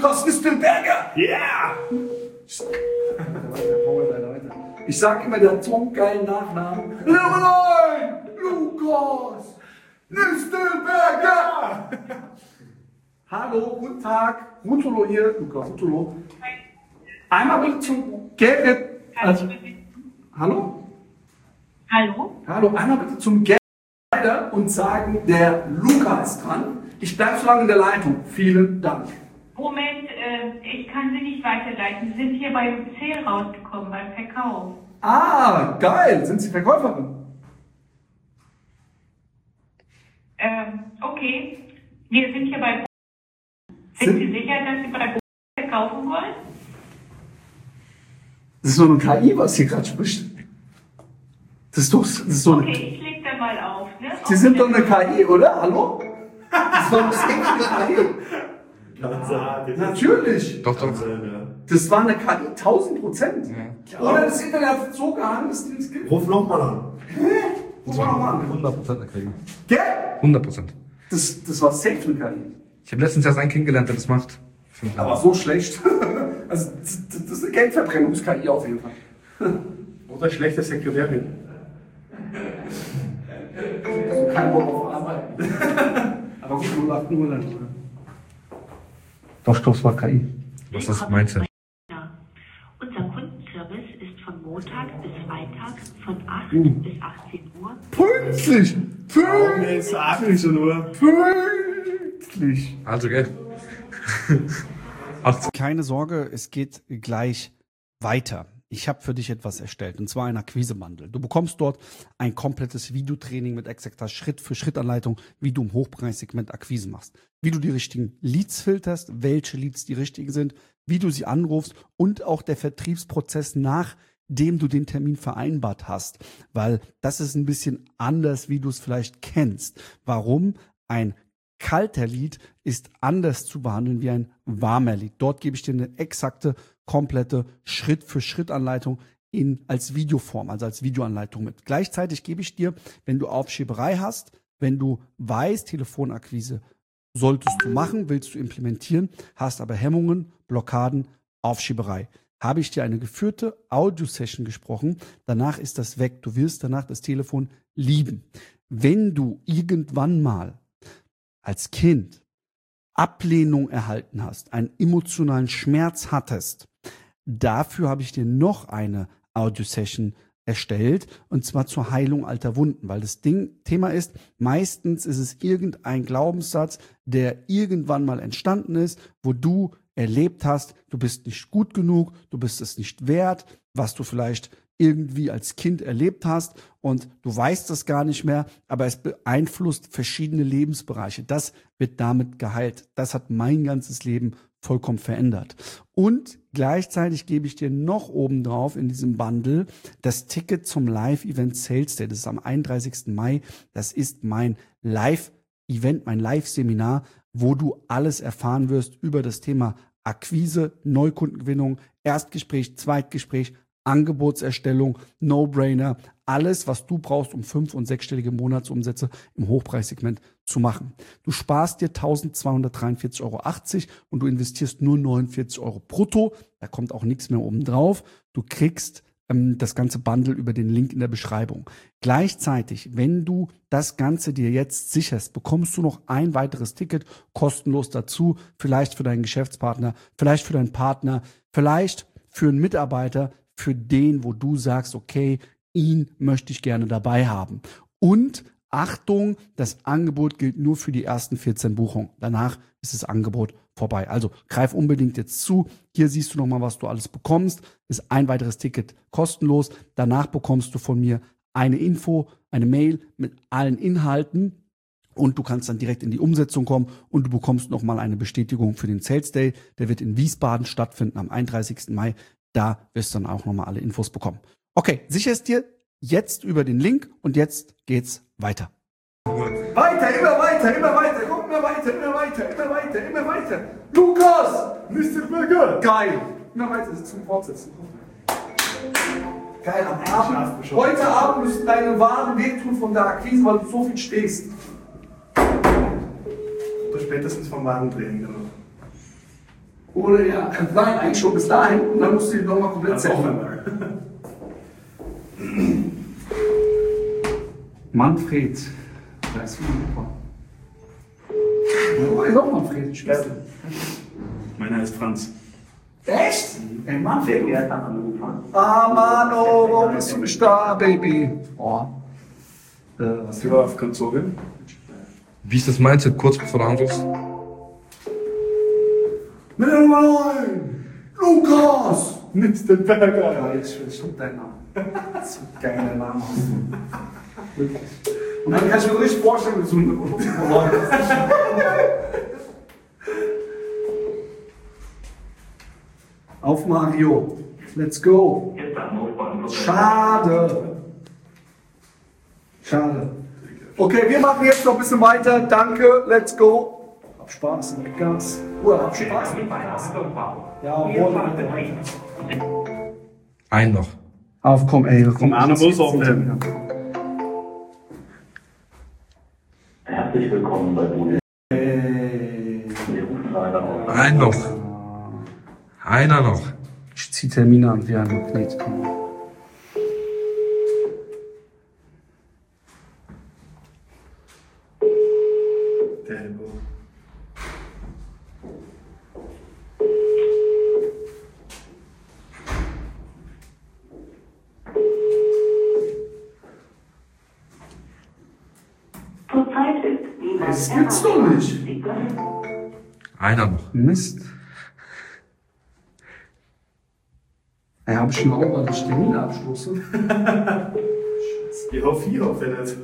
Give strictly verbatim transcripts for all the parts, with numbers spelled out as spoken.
Lukas Nistelberger. Yeah! Ich sag immer, der hat so einen geilen Nachnamen. Nein, Lukas Nistelberger. Hallo, guten Tag. Rutulo hier, Lukas Rutulo. Einmal bitte zum Gerrit. Also, hallo? Hallo? Hallo, einmal bitte zum Gerrit und sagen, der Luca ist dran. Ich bleibe so lange in der Leitung. Vielen Dank. Moment, äh, ich kann Sie nicht weiterleiten. Sie sind hier beim Sale rausgekommen, beim Verkauf. Ah, geil. Sind Sie Verkäuferin? Ähm, okay. Wir sind hier bei... Sind Sie sicher, dass Sie bei verkaufen wollen? Das ist so eine K I, was hier gerade spricht. Das ist doch, das ist so eine... Okay, ich leg da mal auf, ne? Sie sind doch eine K I, oder? Hallo? Das war bestimmt eine K I. Natürlich. Doch, doch. Das war eine K I, tausend Prozent. Ja. Oder das Internet hat so gehandelt, dass es gibt. Ruf nochmal an. Hä? Ruf nochmal an. hundert Prozent eine K I. Gell? hundert Prozent. Das, das war safe eine K I. Ich habe letztens erst einen kennengelernt, der das macht. Aber so schlecht. Also, das, das ist eine Geldverbrennungs-K I auf jeden Fall. Oder schlechte Sekretärin. Also kein Bock auf Arbeit. Aber gut, null acht null dann. Doch, doch, es war K I. Was ist das Mindset? Unser Kundenservice ist von Montag bis Freitag von acht Uh. bis achtzehn Uhr. Pünktlich! Jetzt achtzehn Uhr. Pünktlich! Also, gell? Keine Sorge, es geht gleich weiter. Ich habe für dich etwas erstellt, und zwar ein Akquise-Bundle. Du bekommst dort ein komplettes Videotraining mit exakter Schritt-für-Schritt-Anleitung, wie du im Hochpreissegment Akquise machst. Wie du die richtigen Leads filterst, welche Leads die richtigen sind, wie du sie anrufst und auch der Vertriebsprozess, nachdem du den Termin vereinbart hast. Weil das ist ein bisschen anders, wie du es vielleicht kennst. Warum? Ein kalter Lead ist anders zu behandeln wie ein warmer Lead. Dort gebe ich dir eine exakte, komplette Schritt-für-Schritt-Anleitung in, als Videoform, also als Videoanleitung mit. Gleichzeitig gebe ich dir, wenn du Aufschieberei hast, wenn du weißt, Telefonakquise solltest du machen, willst du implementieren, hast aber Hemmungen, Blockaden, Aufschieberei. Habe ich dir eine geführte Audio-Session gesprochen, danach ist das weg. Du wirst danach das Telefon lieben. Wenn du irgendwann mal als Kind Ablehnung erhalten hast, einen emotionalen Schmerz hattest, dafür habe ich dir noch eine Audio-Session erstellt, und zwar zur Heilung alter Wunden, weil das Ding, Thema ist, meistens ist es irgendein Glaubenssatz, der irgendwann mal entstanden ist, wo du erlebt hast, du bist nicht gut genug, du bist es nicht wert, was du vielleicht irgendwie als Kind erlebt hast, und du weißt das gar nicht mehr, aber es beeinflusst verschiedene Lebensbereiche. Das wird damit geheilt. Das hat mein ganzes Leben vollkommen verändert. Und gleichzeitig gebe ich dir noch obendrauf in diesem Bundle das Ticket zum Live-Event Sales Day. Das ist am einunddreißigsten Mai. Das ist mein Live-Event, mein Live-Seminar, wo du alles erfahren wirst über das Thema Akquise, Neukundengewinnung, Erstgespräch, Zweitgespräch, Angebotserstellung, No-Brainer, alles, was du brauchst, um fünf- und sechsstellige Monatsumsätze im Hochpreissegment zu machen. Du sparst dir eintausendzweihundertdreiundvierzig Euro achtzig und du investierst nur neunundvierzig Euro brutto. Da kommt auch nichts mehr oben drauf. Du kriegst ähm, das ganze Bundle über den Link in der Beschreibung. Gleichzeitig, wenn du das Ganze dir jetzt sicherst, bekommst du noch ein weiteres Ticket kostenlos dazu. Vielleicht für deinen Geschäftspartner, vielleicht für deinen Partner, vielleicht für einen Mitarbeiter, für den, wo du sagst, okay, ihn möchte ich gerne dabei haben. Und Achtung, das Angebot gilt nur für die ersten vierzehn Buchungen. Danach ist das Angebot vorbei. Also greif unbedingt jetzt zu. Hier siehst du nochmal, was du alles bekommst. Ist ein weiteres Ticket kostenlos. Danach bekommst du von mir eine Info, eine Mail mit allen Inhalten. Und du kannst dann direkt in die Umsetzung kommen und du bekommst nochmal eine Bestätigung für den Sales Day. Der wird in Wiesbaden stattfinden am einunddreißigsten Mai. Da wirst du dann auch nochmal alle Infos bekommen. Okay, sicherst dir jetzt über den Link und jetzt geht's weiter. Weiter, immer weiter, immer weiter, guck immer weiter, immer weiter, immer weiter, immer weiter. Lukas! Nistelberger! Geil! Immer weiter, zum Fortsetzen. Geil, am Abend. Heute Abend müssen deine Waden wehtun von der Akquise, weil du so viel stehst. Oder spätestens vom Wadentraining. Oder ja, nein, eigentlich schon bis dahin und dann musst du die nochmal komplett Das auch setzen. einmal. Manfred. Da ist super. Ja, ist auch Manfred. Schwester. Meiner heißt Franz. Echt? Ey, Manfred. Ah, Mano, warum bist du nicht da, Baby? Oh. Äh, was Sie war auf Konzone. Wie ist das Mindset kurz bevor du anrufst? Nein! Lukas! Mister Berger. Ja, jetzt stimmt dein Name. Das ist ein geiler Name. hast du. Wirklich. Und dann kann ich mir richtig vorstellen, wie so ein Auf Mario. Let's go. Schade. Schade. Okay, wir machen jetzt noch ein bisschen weiter. Danke. Let's go. Hab Spaß. Gas. Oh, hab Spaß. Ja, wohl. Ein noch. Auf, komm, ey. Komm, Arne muss aufnehmen. Herzlich willkommen bei Budi. Ey. Wir rufen leider auf. Ein noch. Einer noch. Ich zieh Termine an wie ein Magnet. Der Helbo. Zurzeit ist niemand Das gibt's doch nicht. Sie können Einer noch. Mist. Ey, hab ich schon auch mal die Termine abstoßen? Ich hoffe, ich hoffe nicht.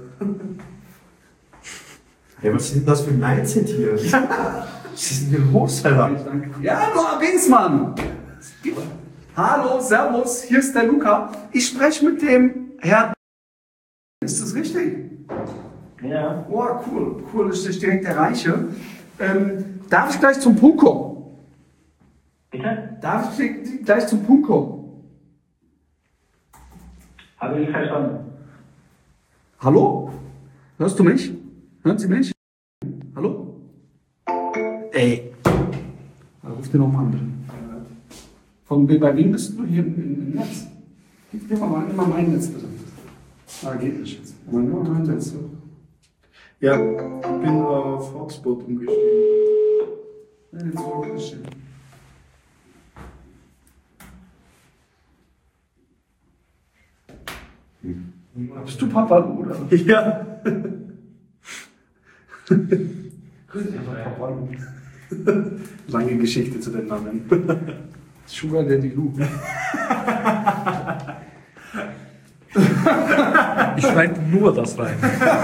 Ja, was ist denn das für ein Mindset hier? Was ist denn hier los, Alter? Ja, du Abesmann! Hallo, servus, hier ist der Luca. Ich spreche mit dem Herrn. Ist das richtig? Ja. Oh, cool, cool, dass ich dich direkt erreiche. Ähm, darf ich gleich zum Punkt kommen? Bitte? Darf ich gleich zum Punkt kommen? Habe ich verstanden. Hallo? Hörst du mich? Hören Sie mich? Hallo? Ey. Ruf den nochmal an. Von, bei wem bist du hier im, im Netz? Gib mir mal, mal mein Netz bitte. Ah, geht nicht jetzt. Aber nur mein Netz. Ja, ich bin auf Hotspot umgestiegen. Ja, jetzt wollte ich stehen. Bist du Papa, oder? Ja. Papa. Lange Geschichte zu den Namen. Sugar Daddy Lu. Ich schneide nur das rein.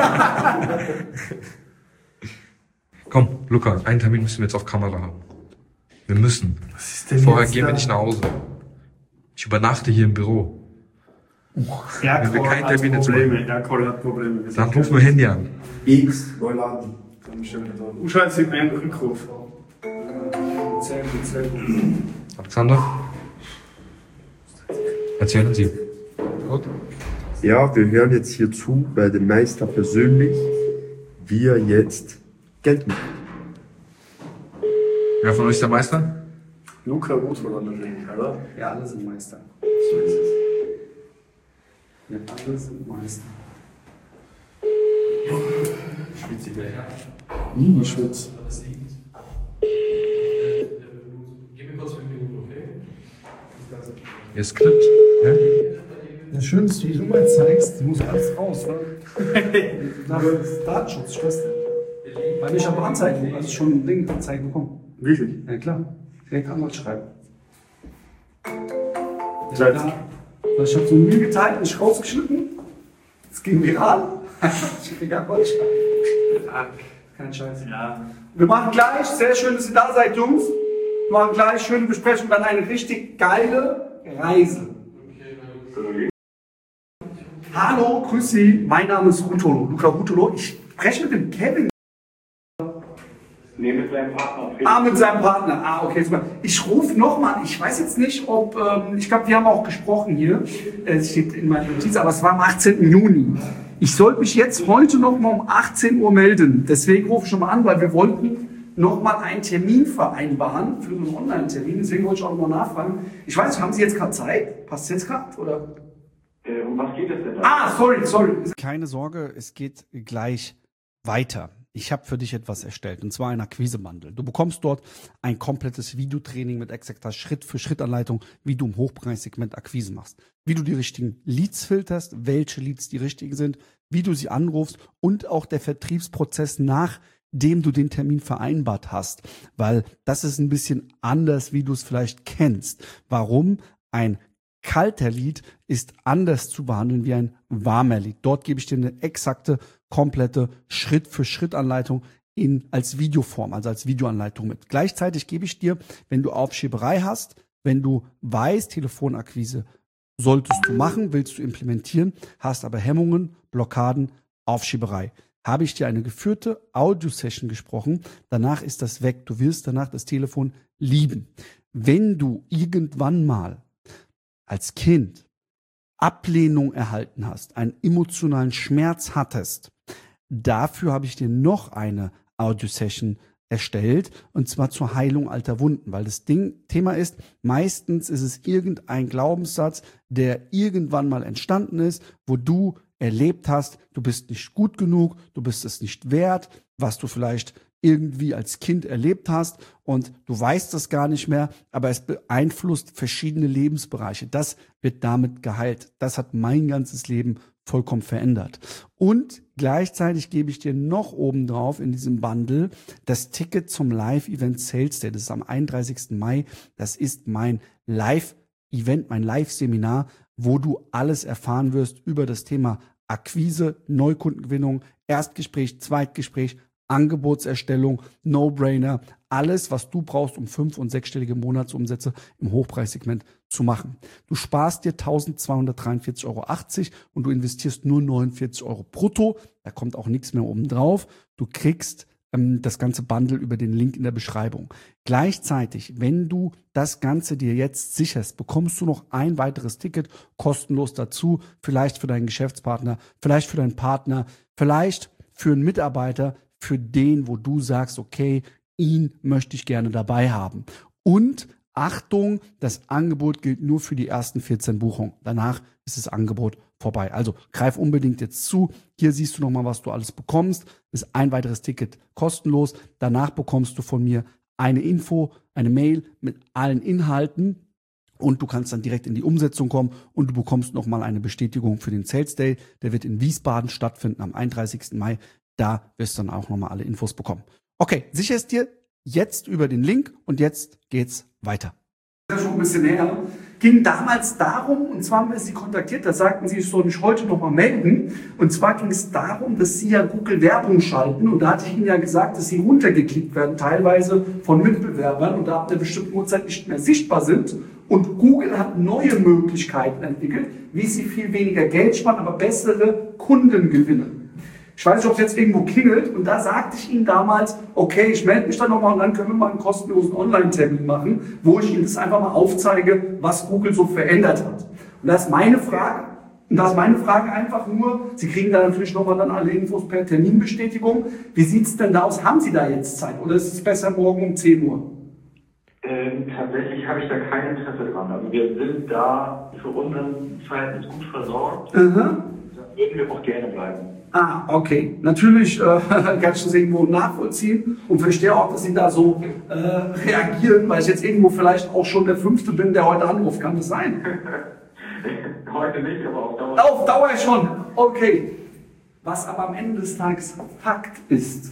Komm, Luca, einen Termin müssen wir jetzt auf Kamera haben. Wir müssen. Was ist denn Vorher jetzt gehen wir da? nicht nach Hause. Ich übernachte hier im Büro. Erkol Wenn wir keinen hat Termin jetzt Probleme. Erkol hat Probleme. Wir Dann sind rufen wir Handy an. X, Neuladen. Dann stellen wir da. Oh, scheiße, ein Rückruf. Sehr gut, sehr gut. Alexander? Erzählen Sie. Gut. Ja, wir hören jetzt hier zu bei dem Meister persönlich, wie er jetzt Geld macht. Wer von euch ist der Meister? Luca Rotholland natürlich, oder? Ja, alle sind Meister. So ist es. Ja, alle sind Meister. Hm, ich schwitze. Ihr Skript. Ja? Ja, schön, dass du die Nummer zeigst. Die muss alles raus, ne? Das ist Datenschutz, Schwester. Weil ich habe Anzeigen, also schon ein Ding Anzeigen bekommen. Wirklich? Ja, klar. Direkt Anwalt schreiben. Seit Ja, weil ich habe so Mühe geteilt, nicht rausgeschnitten. Es ging viral. Ich krieg Anwalt schreiben. Ja, kein Scheiß. Ja. Wir machen gleich, sehr schön, dass ihr da seid, Jungs. Wir machen gleich schöne Besprechung, dann eine richtig geile Reise. Hallo, grüß Sie, mein Name ist Rutolo, Luca Rutolo. Ich spreche mit dem Kevin. Nee, mit seinem Partner. Ah, mit seinem Partner. Ah, okay, super. Ich rufe nochmal, ich weiß jetzt nicht, ob, ähm, ich glaube, wir haben auch gesprochen hier, äh, es steht in meiner Notiz, aber es war am achtzehnten Juni. Ich sollte mich jetzt heute nochmal um achtzehn Uhr melden. Deswegen rufe ich schon mal an, weil wir wollten nochmal einen Termin vereinbaren für so einen Online-Termin. Deswegen wollte ich auch nochmal nachfragen. Ich weiß nicht, haben Sie jetzt gerade Zeit? Passt jetzt gerade? Oder? Äh, um was geht es denn da? Ah, sorry, sorry. Keine Sorge, es geht gleich weiter. Ich habe für dich etwas erstellt, und zwar ein Akquise-Bundle. Du bekommst dort ein komplettes Videotraining mit exakter Schritt-für-Schritt-Anleitung, wie du im Hochpreissegment Akquise machst. Wie du die richtigen Leads filterst, welche Leads die richtigen sind, wie du sie anrufst und auch der Vertriebsprozess, nachdem du den Termin vereinbart hast. Weil das ist ein bisschen anders, wie du es vielleicht kennst. Warum? Ein kalter Lead ist anders zu behandeln wie ein warmer Lead. Dort gebe ich dir eine exakte, komplette Schritt-für-Schritt-Anleitung in, als Videoform, also als Videoanleitung mit. Gleichzeitig gebe ich dir, wenn du Aufschieberei hast, wenn du weißt, Telefonakquise solltest du machen, willst du implementieren, hast aber Hemmungen, Blockaden, Aufschieberei, habe ich dir eine geführte Audio-Session gesprochen. Danach ist das weg. Du wirst danach das Telefon lieben. Wenn du irgendwann mal als Kind Ablehnung erhalten hast, einen emotionalen Schmerz hattest, dafür habe ich dir noch eine Audio-Session erstellt, und zwar zur Heilung alter Wunden, weil das Ding, Thema ist, meistens ist es irgendein Glaubenssatz, der irgendwann mal entstanden ist, wo du erlebt hast, du bist nicht gut genug, du bist es nicht wert, was du vielleicht irgendwie als Kind erlebt hast, und du weißt das gar nicht mehr, aber es beeinflusst verschiedene Lebensbereiche. Das wird damit geheilt. Das hat mein ganzes Leben vollkommen verändert. Und gleichzeitig gebe ich dir noch obendrauf in diesem Bundle das Ticket zum Live-Event Sales Day. Das ist am einunddreißigsten Mai. Das ist mein Live-Event, mein Live-Seminar, wo du alles erfahren wirst über das Thema Akquise, Neukundengewinnung, Erstgespräch, Zweitgespräch, Angebotserstellung, No-Brainer, alles, was du brauchst, um fünf- und sechsstellige Monatsumsätze im Hochpreissegment zu machen. Du sparst dir eintausendzweihundertdreiundvierzig Euro achtzig und du investierst nur neunundvierzig Euro brutto. Da kommt auch nichts mehr oben drauf. Du kriegst ähm, das ganze Bundle über den Link in der Beschreibung. Gleichzeitig, wenn du das Ganze dir jetzt sicherst, bekommst du noch ein weiteres Ticket kostenlos dazu. Vielleicht für deinen Geschäftspartner, vielleicht für deinen Partner, vielleicht für einen Mitarbeiter, für den, wo du sagst, okay, ihn möchte ich gerne dabei haben. Und Achtung, das Angebot gilt nur für die ersten vierzehn Buchungen. Danach ist das Angebot vorbei. Also greif unbedingt jetzt zu. Hier siehst du nochmal, was du alles bekommst. Das ist ein weiteres Ticket kostenlos. Danach bekommst du von mir eine Info, eine Mail mit allen Inhalten. Und du kannst dann direkt in die Umsetzung kommen, und du bekommst nochmal eine Bestätigung für den Sales Day. Der wird in Wiesbaden stattfinden am einunddreißigsten Mai. Da wirst du dann auch nochmal alle Infos bekommen. Okay, sicher ist dir jetzt über den Link, und jetzt geht's weiter. Das ist schon ein bisschen her. Ging damals darum, und zwar haben wir sie kontaktiert, da sagten sie, ich soll mich heute nochmal melden. Und zwar ging es darum, dass sie ja Google Werbung schalten. Und da hatte ich ihnen ja gesagt, dass sie runtergeklickt werden, teilweise von Mitbewerbern, und da ab einer bestimmten Uhrzeit nicht mehr sichtbar sind. Und Google hat neue Möglichkeiten entwickelt, wie sie viel weniger Geld sparen, aber bessere Kunden gewinnen. Ich weiß nicht, ob es jetzt irgendwo klingelt, und da sagte ich Ihnen damals, okay, ich melde mich dann nochmal, und dann können wir mal einen kostenlosen Online-Termin machen, wo ich Ihnen das einfach mal aufzeige, was Google so verändert hat. Und da ist meine Frage, und da ist meine Frage einfach nur, Sie kriegen da natürlich nochmal dann alle Infos per Terminbestätigung. Wie sieht es denn da aus? Haben Sie da jetzt Zeit, oder ist es besser morgen um zehn Uhr? Ähm, tatsächlich habe ich da kein Interesse dran. Also wir sind da für unseren Verhältnis gut versorgt. Mhm. Da würden wir auch gerne bleiben. Ah, okay. Natürlich äh, kann ich das irgendwo nachvollziehen und verstehe auch, dass Sie da so äh, reagieren, weil ich jetzt irgendwo vielleicht auch schon der Fünfte bin, der heute anruft. Kann das sein? Heute nicht, aber auf Dauer. Auf Dauer schon. Okay. Was aber am Ende des Tages Fakt ist,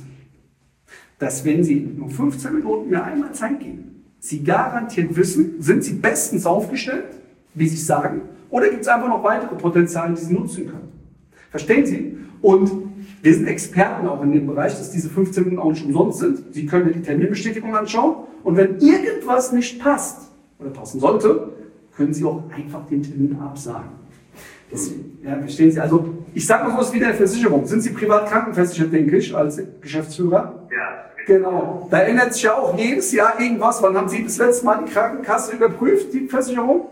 dass wenn Sie nur fünfzehn Minuten mir einmal Zeit geben, Sie garantiert wissen, sind Sie bestens aufgestellt, wie Sie sagen, oder gibt es einfach noch weitere Potenziale, die Sie nutzen können? Verstehen Sie? Und wir sind Experten auch in dem Bereich, dass diese fünfzehn Minuten auch nicht umsonst sind. Sie können dir die Terminbestätigung anschauen, und wenn irgendwas nicht passt oder passen sollte, können Sie auch einfach den Termin absagen. Deswegen, ja, verstehen Sie? Also ich sage noch was wie der Versicherung. Sind Sie privat krankenversichert, denke ich, als Geschäftsführer? Ja. Genau. Da ändert sich ja auch jedes Jahr irgendwas. Wann haben Sie das letzte Mal die Krankenkasse überprüft, die Versicherung?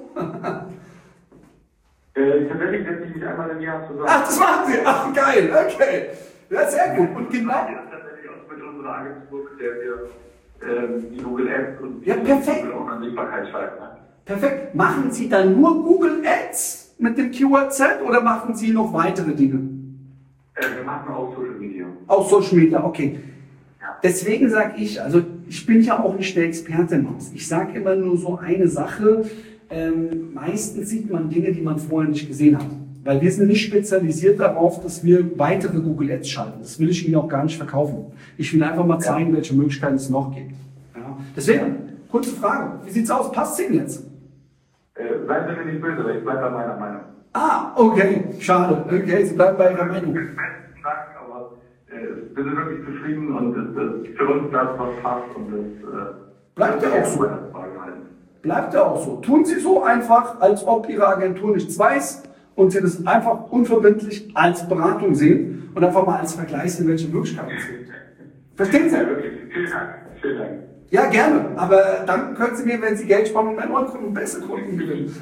Äh, tatsächlich setze ich mich einmal im Jahr zusammen. Ach, das machen Sie. Ach, geil. Okay. Ja, sehr gut. Und genau. Das tatsächlich auch mit unsere Agentur, mit der wir ähm, die Google Ads und die Ja, perfekt. Google Online-Sichtbarkeit schalten. Ne? Perfekt. Machen Sie dann nur Google Ads mit dem Keyword Set oder machen Sie noch weitere Dinge? Äh, wir machen auch Social Media. Auch Social Media, okay. Ja. Deswegen sage ich, also ich bin ja auch nicht der Experte im Haus. Ich sage immer nur so eine Sache. Ähm, meistens sieht man Dinge, die man vorher nicht gesehen hat. Weil wir sind nicht spezialisiert darauf, dass wir weitere Google Ads schalten. Das will ich Ihnen auch gar nicht verkaufen. Ich will einfach mal zeigen, welche Möglichkeiten es noch gibt. Ja. Deswegen, kurze Frage. Wie sieht's aus? Passt es Ihnen jetzt? Äh, seien Sie mir nicht böse, aber ich bleibe bei meiner Meinung. Ah, okay. Schade. Okay, Sie bleiben bei Ihrer Meinung. Besten Dank, aber äh, wir sind wirklich zufrieden und es ist für uns das, was passt. Und das, äh, Bleibt ja auch so. so. Bleibt ja auch so. Tun Sie so einfach, als ob Ihre Agentur nichts weiß und Sie das einfach unverbindlich als Beratung sehen und einfach mal als Vergleich sehen, welche Möglichkeiten es gibt. Verstehen Sie? Ja, wirklich. Vielen Dank. Vielen Dank. Ja, gerne. Aber dann können Sie mir, wenn Sie Geld sparen, mehr neue Kunden, bessere Kunden gewinnen.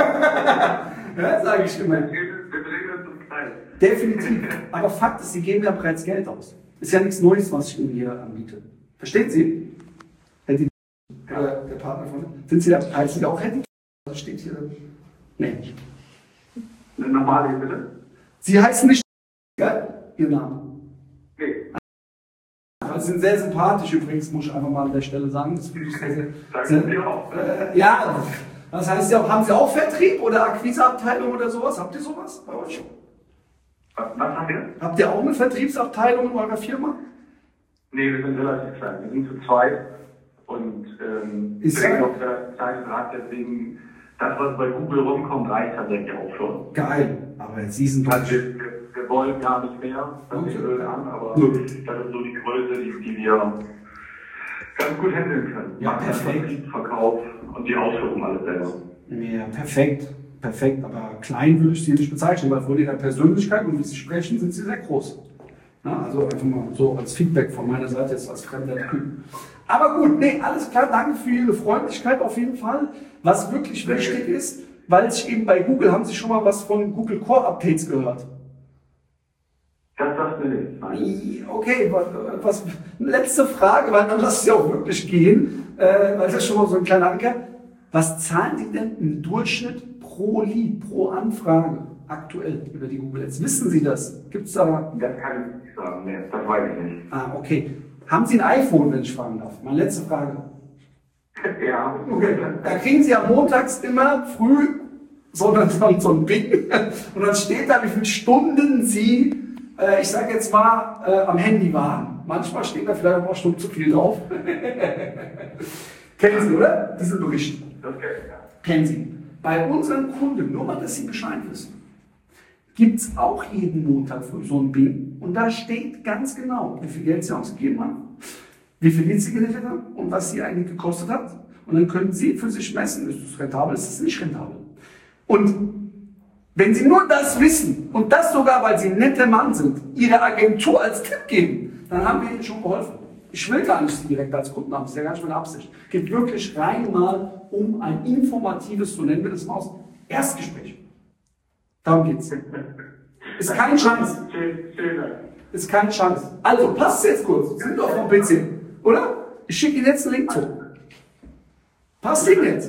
Ja, sage ich immer. Wir drehen uns im Kreis. Definitiv. Aber Fakt ist, Sie geben ja bereits Geld aus. Ist ja nichts Neues, was ich Ihnen hier anbiete. Verstehen Sie? Herr Di- Oder der Partner von sind Sie da, heißen Sie auch Herr Di- Was steht hier? Nee. Nochmal hier bitte? Sie heißen nicht, gell? Ihr Name. Nee. Sie sind sehr sympathisch übrigens, muss ich einfach mal an der Stelle sagen. Das finde ich sehr, sehr, Danke dir auch. Äh, ja, was heißt ja auch, haben Sie auch Vertrieb oder Akquiseabteilung oder sowas? Habt ihr sowas bei euch? Was, was haben wir? Habt ihr auch eine Vertriebsabteilung in eurer Firma? Nee, wir sind relativ klein. Wir sind zu zweit und ähm, Ist direkt ja- auf der kleinen Rad, deswegen das, was bei Google rumkommt, reicht tatsächlich auch schon. Geil, aber Sie sind Also doch. wir, wir, wir wollen gar nicht mehr, das Okay. ist böse an, aber Nö. das ist so die Größe, die, die wir ganz gut handeln können. Ja, Machen perfekt. Vertrieb, Verkauf und die Ausführung alles selber. Ja, perfekt, perfekt, aber klein würde ich Sie nicht bezeichnen, weil von Ihrer Persönlichkeit und wie Sie sprechen, sind Sie sehr groß. Ja, also einfach mal so als Feedback von meiner Seite jetzt als fremder Typ. Aber gut, nee, alles klar, danke für Ihre Freundlichkeit auf jeden Fall. Was wirklich wichtig ist, weil sich eben bei Google, haben Sie schon mal was von Google Core Updates gehört? Das sagt mir nichts. Nein. Okay, was, was, letzte Frage, weil dann lass es ja auch wirklich gehen, äh, weil das ist schon mal so ein kleiner Anker. Was zahlen Sie denn im Durchschnitt pro Lead, pro Anfrage aktuell über die Google Ads? Wissen Sie das? Gibt's da? Das kann ich nicht sagen, nee, das weiß ich nicht. Ah, okay. Haben Sie ein iPhone, wenn ich fragen darf? Meine letzte Frage. Ja, Okay. Da kriegen Sie ja montags immer früh so, ein- so, so ein Bing und dann steht da, wie viele Stunden Sie, äh, ich sage jetzt mal, äh, am Handy waren. Manchmal steht da vielleicht auch Stunden zu viel drauf. Kennen Sie, oder? Diesen Bericht. das kenn ich, ja. Kennen Sie. Bei unseren Kunden, nur mal, dass Sie Bescheid wissen, gibt es auch jeden Montag früh so ein Bing und da steht ganz genau, wie viel Geld Sie ausgegeben haben, wie viel Leads Sie generiert haben und was Sie eigentlich gekostet hat. Und dann können Sie für sich messen, ist es rentabel, ist es nicht rentabel. Und wenn Sie nur das wissen und das sogar, weil Sie ein netter Mann sind, Ihre Agentur als Tipp geben, dann haben wir Ihnen schon geholfen. Ich will gar nicht Sie direkt als Kunden haben, das ist ja gar nicht meine Absicht. Es geht wirklich rein mal um ein informatives, so nennen wir das mal aus, Erstgespräch. Darum geht's. Ist kein Scheiß. Vielen, vielen Dank. Ist kein Scheiß. Also, passt jetzt kurz. Sie sind doch vom P C, oder? Ich schicke Ihnen jetzt einen Link zu. Passt Ihnen jetzt?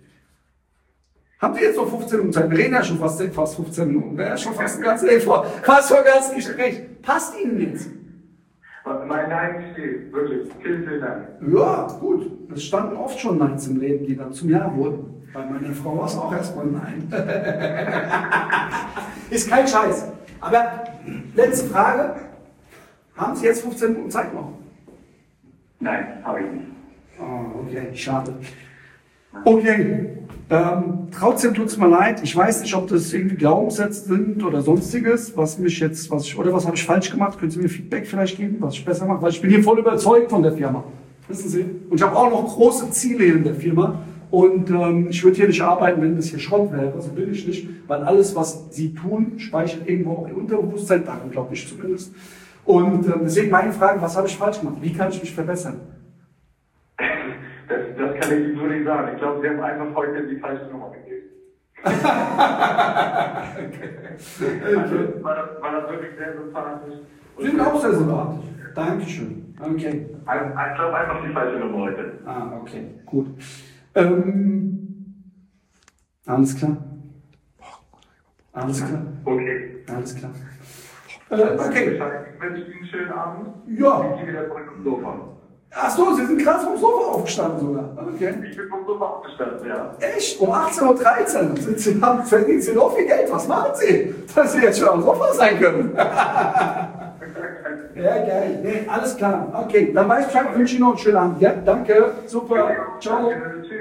Haben Sie jetzt noch fünfzehn Minuten Zeit? Wir reden ja schon fast, fast fünfzehn Minuten. Wäre ja schon fast ein ganzes Leben vor. Fast vor ein ganzes Gespräch. Passt Ihnen jetzt? Mein Nein steht, wirklich. Vielen, vielen Dank. Ja, gut. Es standen oft schon Neins im Leben, die dann zum Ja wurden. Bei meiner Frau war es auch erstmal Nein. Ist kein Scheiß. Aber letzte Frage. Haben Sie jetzt fünfzehn Minuten Zeit noch? Nein, habe ich nicht. Oh, okay, schade. Okay, ähm, trotzdem tut es mir leid. Ich weiß nicht, ob das irgendwie Glaubenssätze sind oder sonstiges, was mich jetzt, was ich, oder was habe ich falsch gemacht? Können Sie mir Feedback vielleicht geben, was ich besser mache? Weil ich bin hier voll überzeugt von der Firma. Wissen Sie? Und ich habe auch noch große Ziele hier in der Firma. Und ähm, ich würde hier nicht arbeiten, wenn das hier Schrott wäre. Also bin ich nicht, weil alles, was Sie tun, speichert irgendwo auch Ihr Unterbewusstsein, daran glaube ich zumindest. Und ähm, deswegen meine Frage, was habe ich falsch gemacht? Wie kann ich mich verbessern? Das, das kann ich Ihnen so nicht sagen. Ich glaube, Sie haben einfach heute die falsche Nummer gegeben. Also, war, das, war das wirklich sehr sympathisch. Sie sind auch sehr sympathisch. Dankeschön. Okay. Ich glaube einfach die falsche Nummer heute. Ah, okay, gut. Ähm, alles klar. Alles klar. Okay. Alles klar. Äh, okay. Ich wünsche Ihnen einen schönen Abend. Ja. Ich gehe wieder zurück zum Sofa. Ach so, Sie sind gerade vom Sofa aufgestanden sogar. Okay. Ich bin vom Sofa aufgestanden, ja. Echt? Um achtzehn Uhr dreizehn? Sie, Sie haben, verdienen Sie noch viel Geld? Was machen Sie? Dass Sie jetzt schon am Sofa sein können. Ja, geil. Nee, alles klar. Okay, dann weiß ich Bescheid. Ich wünsche Ihnen noch einen schönen Abend. Ja, danke. Super. Ciao. Danke.